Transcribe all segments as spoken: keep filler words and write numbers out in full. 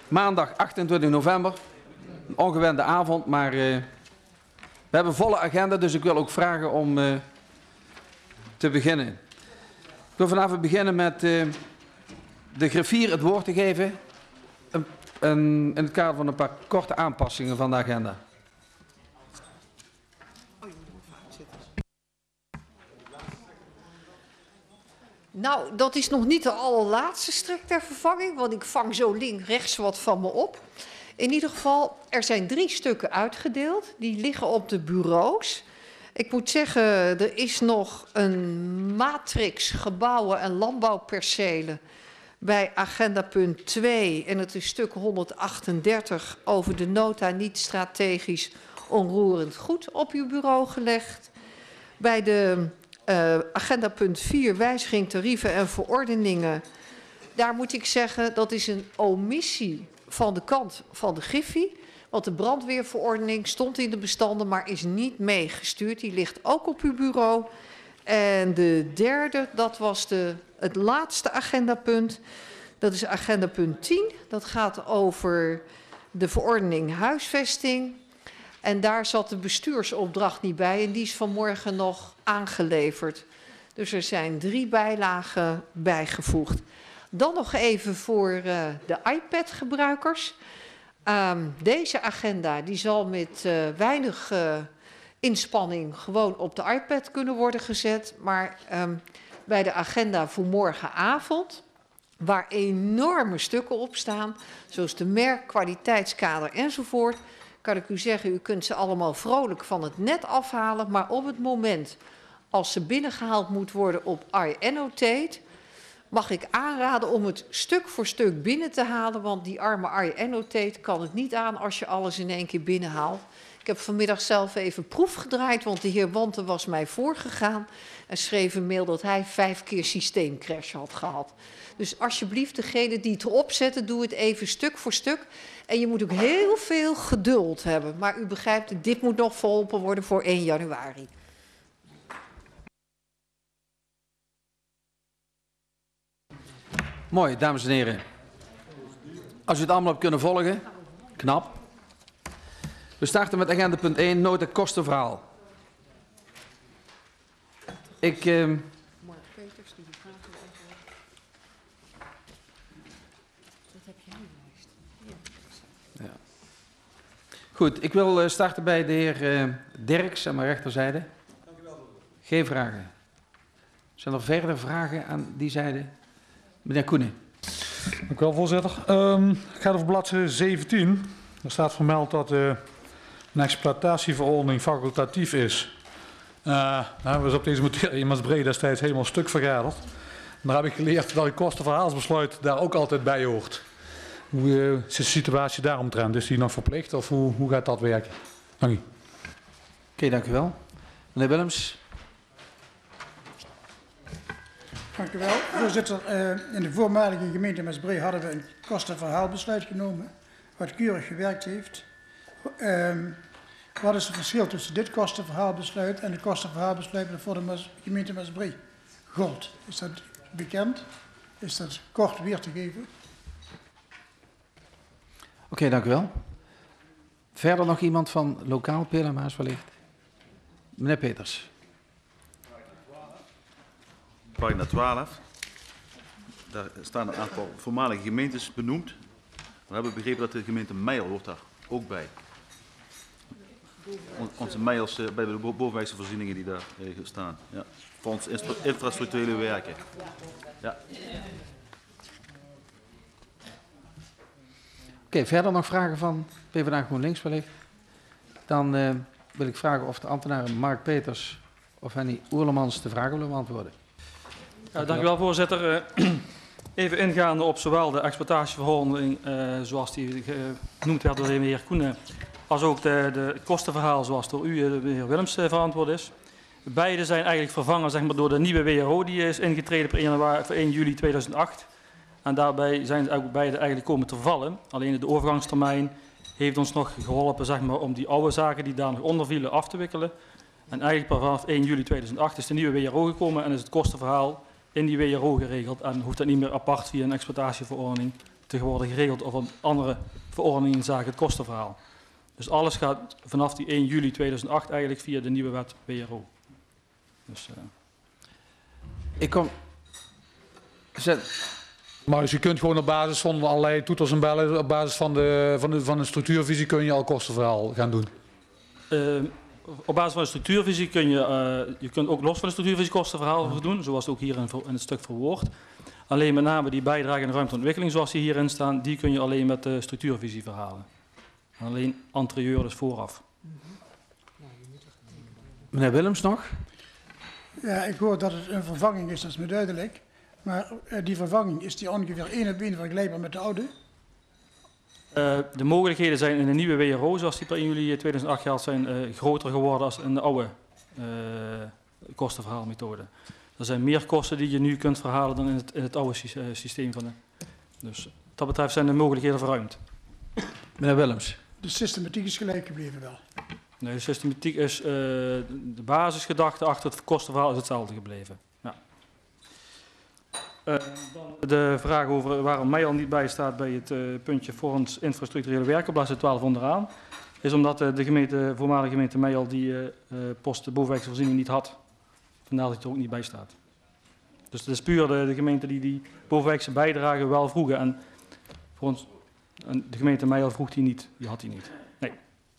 maandag achtentwintig november. Een ongewende avond, maar uh, we hebben een volle agenda, dus ik wil ook vragen om uh, te beginnen. Ik wil vanavond beginnen met uh, de griffier het woord te geven een, een, in het kader van een paar korte aanpassingen van de agenda. Nou, dat is nog niet de allerlaatste strek ter vervanging, want ik vang zo links-rechts wat van me op. In ieder geval, er zijn drie stukken uitgedeeld. Die liggen op de bureaus. Ik moet zeggen, er is nog een matrix gebouwen en landbouwpercelen bij agenda punt twee. En het is stuk honderdachtendertig over de nota niet strategisch onroerend goed op uw bureau gelegd. Bij de uh, agenda punt vier, wijziging tarieven en verordeningen. Daar moet ik zeggen, dat is een omissie van de kant van de Griffie. Want de brandweerverordening stond in de bestanden, maar is niet meegestuurd. Die ligt ook op uw bureau. En de derde, dat was de, het laatste agendapunt. Dat is agenda punt tien. Dat gaat over de verordening huisvesting. En daar zat de bestuursopdracht niet bij. En die is vanmorgen nog aangeleverd. Dus er zijn drie bijlagen bijgevoegd. Dan nog even voor uh, de iPad-gebruikers. Um, deze agenda die zal met uh, weinig uh, inspanning gewoon op de iPad kunnen worden gezet. Maar um, bij de agenda voor morgenavond, waar enorme stukken op staan, zoals de merk, kwaliteitskader enzovoort, kan ik u zeggen, u kunt ze allemaal vrolijk van het net afhalen. Maar op het moment als ze binnengehaald moet worden op iAnnotate, mag ik aanraden om het stuk voor stuk binnen te halen, want die arme iAnnotate kan het niet aan als je alles in één keer binnenhaalt. Ik heb vanmiddag zelf even proef gedraaid, want de heer Wanten was mij voorgegaan en schreef een mail dat hij vijf keer systeemcrash had gehad. Dus alsjeblieft, degene die het erop zetten, doe het even stuk voor stuk. En je moet ook heel veel geduld hebben. Maar u begrijpt, dit moet nog verholpen worden voor één januari. Mooi, dames en heren. Als u het allemaal hebt kunnen volgen, knap. We starten met agenda punt één, nota kostenverhaal. Ik... Uh... Mark Peters, die vragen over. Dat heb je niet ja. Ja. Goed, ik wil uh, starten bij de heer uh, Derks aan mijn rechterzijde. Dank u wel. Geen vragen. Zijn er verder vragen aan die zijde? Meneer Koenen. Dank u wel, voorzitter. Um, het gaat over bladzijde zeventien. Er staat vermeld dat uh, een exploitatieverordening facultatief is. Uh, nou hebben we dus op deze materie in Maasbree destijds helemaal stuk vergaderd. En daar heb ik geleerd dat een kostenverhaalsbesluit daar ook altijd bij hoort. Hoe uh, is de situatie daaromtrent? Is die nog verplicht of hoe, hoe gaat dat werken? Dank u. Oké, okay, dank u wel. Meneer Willems. Dank u wel. Voorzitter, uh, in de voormalige gemeente Maasbree hadden we een kostenverhaalbesluit genomen, wat keurig gewerkt heeft. Uh, wat is het verschil tussen dit kostenverhaalbesluit en de kostenverhaalbesluit voor de Maas, gemeente Maasbree gold? Is dat bekend? Is dat kort weer te geven? Oké, okay, dank u wel. Verder nog iemand van lokaal P L M H's wellicht? Meneer Peters. Pagina twaalf. Daar staan een aantal voormalige gemeentes benoemd. We hebben begrepen dat de gemeente Meijel hoort daar ook bij. Onze Meijels bij de bovenwijkse voorzieningen die daar staan. Ja. Voor ons infrastructurele werken. Ja. Oké, okay, verder nog vragen van PvdA GroenLinks wellicht? Dan uh, wil ik vragen of de ambtenaren Mark Peters of Henny Oerlemans de vraag willen beantwoorden. Ja, dank u wel, voorzitter. Uh, even ingaande op zowel de exploitatieverordening, uh, zoals die genoemd werd door de heer Koenen, als ook de, de kostenverhaal zoals door u, de heer Willems, uh, verantwoord is. Beide zijn eigenlijk vervangen zeg maar, door de nieuwe W R O die is ingetreden per één juli tweeduizend acht. En daarbij zijn ze ook beide eigenlijk komen te vallen. Alleen de overgangstermijn heeft ons nog geholpen zeg maar, om die oude zaken die daar nog onder vielen af te wikkelen. En eigenlijk vanaf één juli tweeduizend acht is de nieuwe W R O gekomen en is het kostenverhaal in die W R O geregeld. En hoeft dat niet meer apart via een exploitatieverordening tegenwoordig geregeld of een andere verordening in zaken het kostenverhaal. Dus alles gaat vanaf die één juli tweeduizend acht eigenlijk via de nieuwe wet B R O. Dus, uh... Ik kom... Zet... Maar dus je kunt gewoon op basis van allerlei toeters en bellen, op basis van de, van de, van de structuurvisie kun je al kostenverhaal gaan doen. Uh, op basis van de structuurvisie kun je, uh, je kunt ook los van de structuurvisie kostenverhaal ja. doen, zoals het ook hier in, in het stuk verwoord. Alleen met name die bijdrage in de ruimteontwikkeling zoals die hierin staan, die kun je alleen met de structuurvisie verhalen. Alleen anterieur, dus vooraf. Meneer Willems nog? Ja, ik hoor dat het een vervanging is, dat is me duidelijk. Maar uh, die vervanging, is die ongeveer één op één vergelijkbaar met de oude? Uh, de mogelijkheden zijn in de nieuwe W R O, zoals die per één juli tweeduizend acht geldt, zijn uh, groter geworden als in de oude uh, kostenverhaalmethode. Er zijn meer kosten die je nu kunt verhalen dan in het, in het oude systeem. Van de, dus wat dat betreft zijn de mogelijkheden verruimd. Meneer Willems. De systematiek is gelijk gebleven wel? Nee, de systematiek is, uh, de basisgedachte achter het kostenverhaal is hetzelfde gebleven. Ja. Uh, dan de vraag over waarom mij al niet bij staat bij het uh, puntje Fonds infrastructurele werken, op bladzijde twaalf onderaan, is omdat uh, de gemeente, voormalige gemeente Meijel die uh, uh, post de bovenwijkse voorziening niet had. Vandaar dat hij er ook niet bij staat. Dus het is puur de, de gemeente die die bovenwijkse bijdrage wel vroegen. En, voor ons, en de gemeente Meijel vroeg die niet, die had die niet. Nee.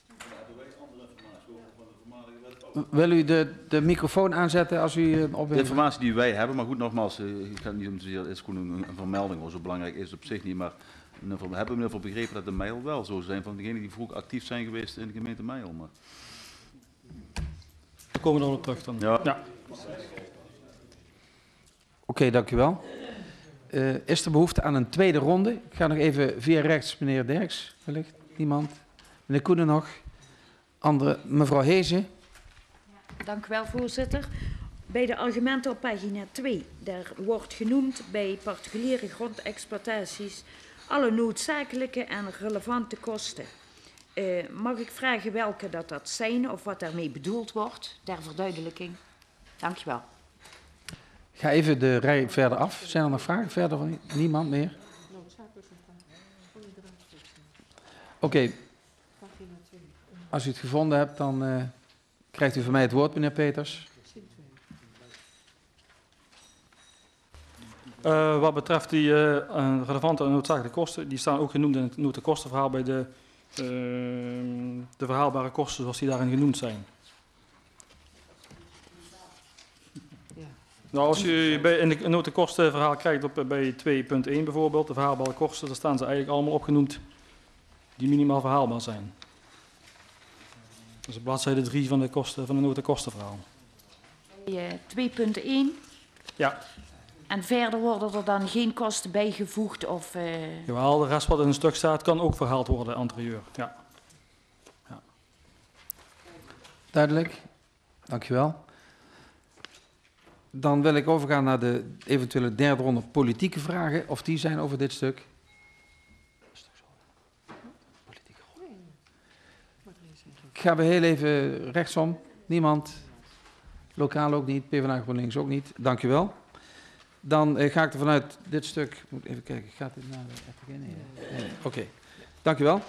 Wil u de, de microfoon aanzetten als u uh, op... De informatie die wij hebben, maar goed, nogmaals, uh, ik ga niet om te zeggen, het is gewoon een, een vermelding, of zo belangrijk is het op zich niet, maar we hebben in ieder geval begrepen dat de Meijel wel zo zijn van degenen die vroeg actief zijn geweest in de gemeente Meijel. Maar... We komen er nog op terug dan. Ja. Ja. Oké, okay, dank u wel. Uh, is er behoefte aan een tweede ronde? Ik ga nog even via rechts, meneer Derks, wellicht. Niemand? Meneer Koenen nog? Andere, mevrouw Hezen. Dank u wel, voorzitter. Bij de argumenten op pagina twee, daar wordt genoemd bij particuliere grondexploitaties alle noodzakelijke en relevante kosten. Uh, mag ik vragen welke dat, dat zijn of wat daarmee bedoeld wordt, ter verduidelijking? Dank je wel. Ga even de rij verder af. Zijn er nog vragen verder van niemand meer? Oké. Okay. Als u het gevonden hebt, dan uh, krijgt u van mij het woord, meneer Peters. Uh, wat betreft die uh, relevante en noodzakelijke kosten, die staan ook genoemd in het notenkostenverhaal bij de, uh, de verhaalbare kosten zoals die daarin genoemd zijn. Ja. Nou, als u bij, in het notenkostenverhaal kijkt op, bij twee punt één bijvoorbeeld, de verhaalbare kosten, dan staan ze eigenlijk allemaal opgenoemd die minimaal verhaalbaar zijn. Dus op bladzijde drie van de kosten van de notenkostenverhaal. twee punt één. Ja. En verder worden er dan geen kosten bijgevoegd of... Uh... Jawel, de rest wat in een stuk staat kan ook verhaald worden anterieur. Ja. Ja. Duidelijk. Dankjewel. Dan wil ik overgaan naar de eventuele derde ronde politieke vragen. Of die zijn over dit stuk. Ik ga weer heel even rechtsom. Niemand. Lokaal ook niet. PvdA GroenLinks ook niet. Dankjewel. Dan uh, ga ik er vanuit dit stuk... Moet even kijken, gaat dit naar de R T G? Nee. nee. Oké, okay. Dankjewel.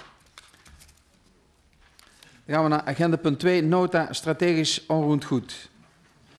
Dan gaan we naar agenda punt twee, nota strategisch onroerend goed.